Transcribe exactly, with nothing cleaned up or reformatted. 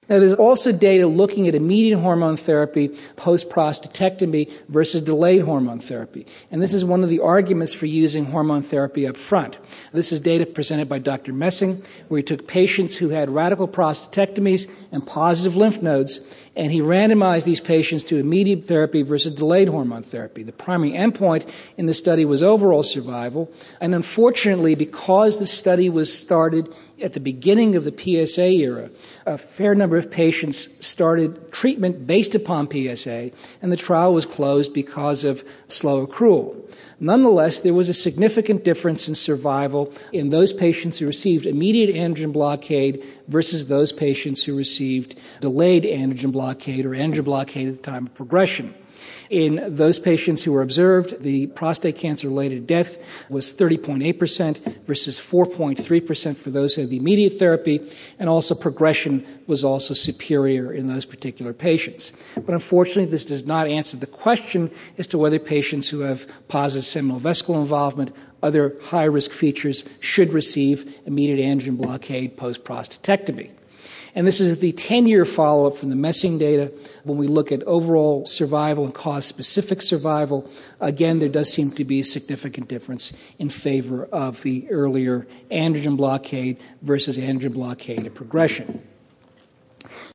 Now, there's also data looking at immediate hormone therapy post-prostatectomy versus delayed hormone therapy. And this is one of the arguments for using hormone therapy up front. This is data presented by Doctor Messing, where he took patients who had radical prostatectomies and positive lymph nodes, and he randomized these patients to immediate therapy versus delayed hormone therapy. The primary endpoint in the study was overall survival. And unfortunately, because the study was started at the beginning of the P S A era, a fair number of patients started treatment based upon P S A, and the trial was closed because of slow accrual. Nonetheless, there was a significant difference in survival in those patients who received immediate androgen blockade versus those patients who received delayed androgen blockade or androgen blockade at the time of progression. In those patients who were observed, the prostate cancer-related death was thirty point eight percent versus four point three percent for those who had the immediate therapy, and also progression was also superior in those particular patients. But unfortunately, this does not answer the question as to whether patients who have positive seminal vesicle involvement, other high-risk features, should receive immediate androgen blockade post-prostatectomy. And this is the ten-year follow-up from the Messing data. When we look at overall survival and cause-specific survival, again, there does seem to be a significant difference in favor of the earlier androgen blockade versus androgen blockade at progression.